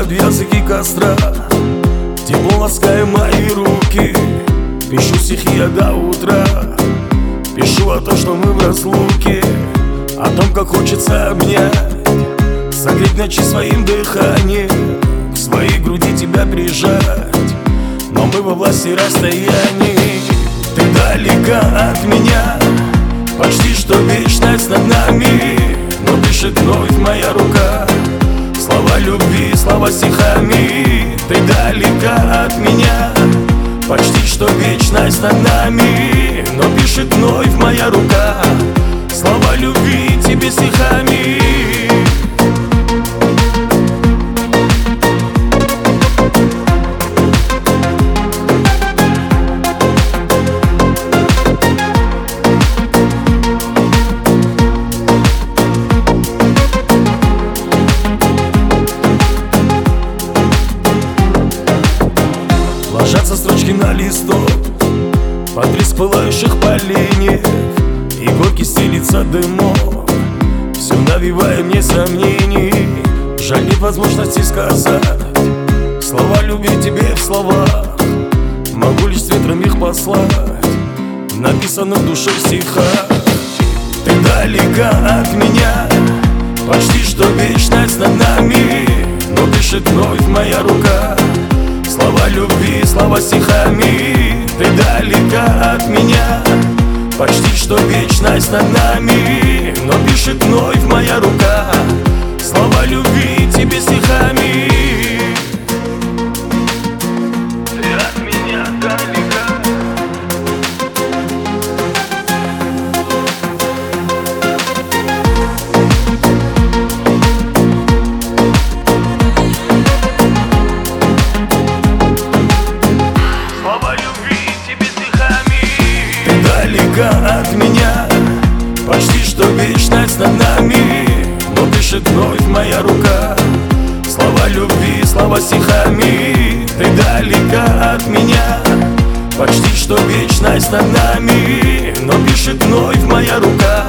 обжигают языки костра, тепло лаская мои руки. Пишу стихи я до утра, пишу о том, что мы в разлуке, о том, как хочется обнять, согреть ночи своим дыханием, к своей груди тебя прижать. Но мы во власти расстояний. Ты далека от меня, почти что вечность над нами, но дышит вновь моя рука. Слова любви, слова стихами. Ты далека от меня, почти что вечность над нами, но пишет вновь моя рука. Слова любви тебе стихами. Ложатся строчки на листок под блеск пылающих поленьев, и горки стелится дымок, все навевая мне сомнений. Жаль, нет возможности сказать слова любви тебе в словах. Могу лишь с ветром их послать в написанных в душе стихах. Ты далека от меня, почти что вечность над нами, но дышит вновь моя рука. Слова любви, слова стихами. Ты далека от меня, почти что вечность над нами, но пишет вновь моя рука. Слова любви тебе стихами. Ты от меня далека. От меня, почти что вечность над нами, но дышит вновь моя рука. Слова любви, слова стихами. Ты далека от меня, почти что вечность над нами, но пишет вновь моя рука.